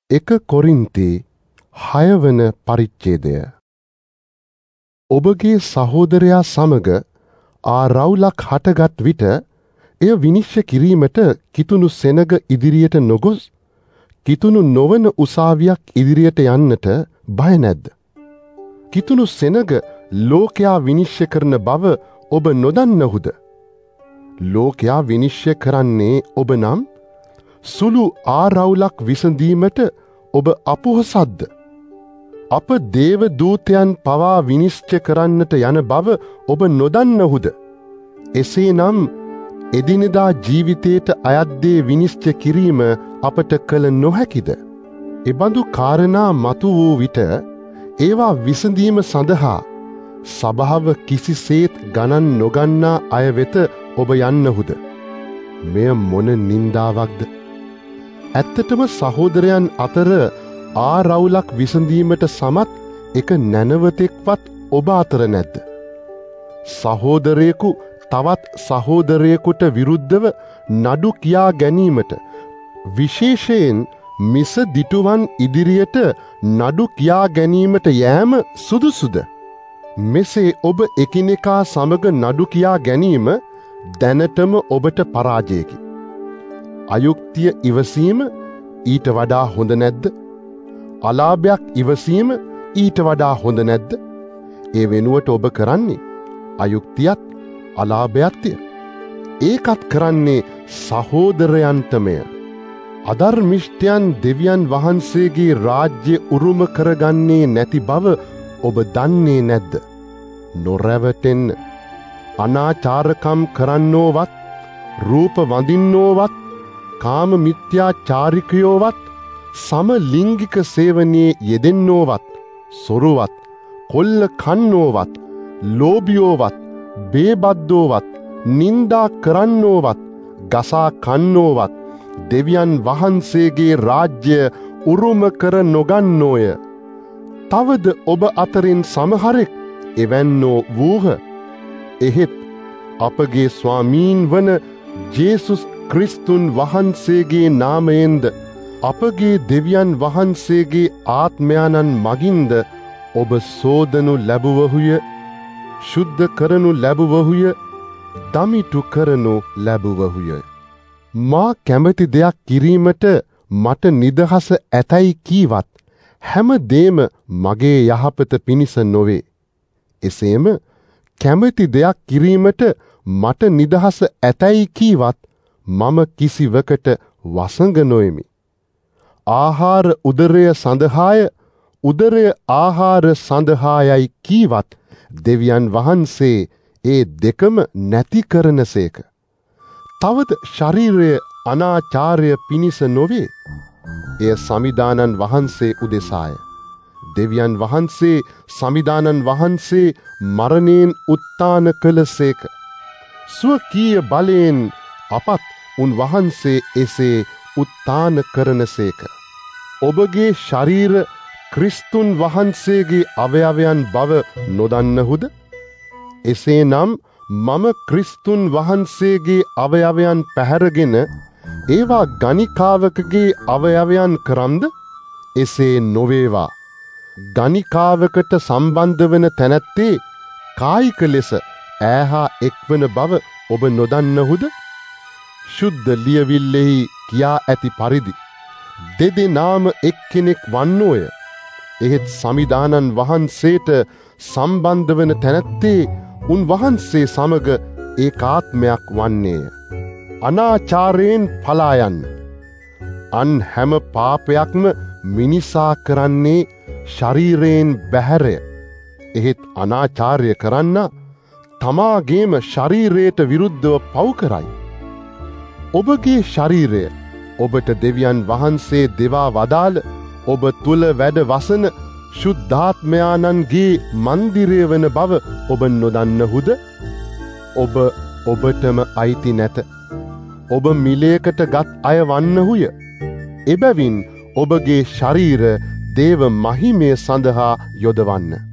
1 කොරින්ති 6 වන පරිච්ඡේදය. ඔබගේ සහෝදරයා සමග ආරවුලක් හටගත් විට එය විනිශ්චය කිරීමට කිතුණු සෙනග ඉදිරියට නොගොස් කිතුණු නොවන උසාවියක් ඉදිරියට යන්නට බය නැද්ද? කිතුණු සෙනග ලෝකයා විනිශ්චය කරන බව ඔබ නොදන්නහුද? ලෝකයා විනිශ්චය කරන්නේ ඔබ නම් සුළු ආරවුලක් විසඳීමට ඔබ අපොහසත්ද? අප දේව දූතයන් පවා විනිශ්චය කරන්නට යන බව ඔබ නොදන්නහුද? එසේනම් එදිනෙදා ජීවිතයට අයත් දේ විනිශ්චය කිරීම අපට කළ නොහැකිද? එබඳු කාරණා මතු වූ විට ඒවා විසඳීම සඳහා සභාව කිසිසේත් ගණන් නොගන්නා අය වෙත ඔබ යන්නහුද? මෙය මොන නින්දාවක්ද? ඇත්තටම සහෝදරයන් අතර ආරවුලක් විසඳීමට සමත් එක නැනවතෙක්වත් ඔබ අතර නැද්ද? සහෝදරයෙකු තවත් සහෝදරයෙකුට විරුද්ධව නඩු කියා ගැනීමට, විශේෂයෙන් මිස දිටුවන් ඉදිරියට නඩු කියා ගැනීමට යෑම සුදුසුද? මෙසේ ඔබ එකිනෙකා සමග නඩු කියා ගැනීම දැනටම ඔබට පරාජයකි. අයුක්තිය ඉවසීම ඊට වඩා හොඳ නැද්ද? අලාභයක් ඉවසීම ඊට වඩා හොඳ නැද්ද? ඒ වෙනුවට ඔබ කරන්නේ අයුක්තියත් අලාභයත්ය. ඒකත් කරන්නේ සහෝදරයන්ටමය. අධර්මිෂ්ඨයන් දෙවියන් වහන්සේගේ රාජ්‍ය උරුම කරගන්නේ නැති බව ඔබ දන්නේ නැද්ද? නොරැවටෙන්න. අනාචාරකම් කරන්නෝවත්, රූප වඳින්නෝවත්, කාම මිත්‍යාචාරිකයෝවත්, සමලිංගික සේවනයේ යෙදෙන්නෝවත්, සොරුවත්, කොල්ල කන්නෝවත්, ලෝභියෝවත්, බේබද්දෝවත්, නින්දා කරන්නෝවත්, ගසා කන්නෝවත් දෙවියන් වහන්සේගේ රාජ්‍ය උරුම කර නොගන්නෝය. තවද ඔබ අතරින් සමහරෙක් එවැන්නෝ වූහ. එහෙත් අපගේ ස්වාමීන් වන ජේසුස් ක්‍රිස්තුන් වහන්සේගේ නාමයෙන්ද අපගේ දෙවියන් වහන්සේගේ ආත්මයාණන් මගින්ද ඔබ සෝදනු ලැබුවහුය, ශුද්ධ කරනු ලැබුවහුය, දමිටු කරනු ලැබුවහුය. මා කැමති දෙයක් කිරීමට මට නිදහස ඇතැයි කීවත් හැම දේම මගේ යහපත පිණිස නොවේ. එසේම කැමති දෙයක් කිරීමට මට නිදහස ඇතැයි කීවත් මම කිසිවකට වසඟ නොෙමි. ආහාර උදරය සඳහාය, උදරය ආහාර සඳහායයි කීවත් දෙවියන් වහන්සේ ඒ දෙකම නැති කරනසේක. තවද ශරීරය අනාචාරය පිණිස නොවේ. එය සමිදානන් වහන්සේ උදෙසාය. දෙවියන් වහන්සේ සමිදානන් වහන්සේ මරණයෙන් උත්ථාන කළසේක. ස්වකීය බලයෙන් අපත් උන්වහන්සේ එසේ උත්ථාන කරනසේක. ඔබගේ ශරීර ක්‍රිස්තුන් වහන්සේගේ අවයවයන් බව නොදන්නහුද? එසේනම් මම ක්‍රිස්තුන් වහන්සේගේ අවයවයන් පැහැරගෙන ඒවා ගණිකාවකගේ අවයවයන් කරම්ද? එසේ නොවේවා. ගණිකාවකට සම්බන්ධ වන තැනැත්තේ කායික ලෙස ඈහා එක්වන බව ඔබ නොදන්නහුද? ශුද්ධ ලියවිල්ලෙහි කියා ඇති පරිදි දෙදෙනාම එක්කෙනෙක් වන්නෝය. එහෙත් සමිදානන් වහන්සේට සම්බන්ධ වන තැනැත්තේ උන්වහන්සේ සමග ඒකාත්මයක් වන්නේය. අනාචාරයෙන් පලා යන්න. අන් හැම පාපයක්ම මිනිසා කරන්නේ ශරීරයෙන් බැහැරය. එහෙත් අනාචාරය කරන්න තමාගේම ශරීරයට විරුද්ධව පව් කරයි. ඔබගේ ශරීරය ඔබට දෙවියන් වහන්සේ දෙවා වදාළ ඔබ තුල වැඩ වසන ශුද්ධාත්මයාණන්ගේ මන්දිරය වන බව ඔබ නොදන්නහුද? ඔබ ඔබටම අයිති නැත. ඔබ මිලයකට ගත් අය වන්නහුය. එබැවින් ඔබගේ ශරීර දේව මහිමය සඳහා යොදවන්න.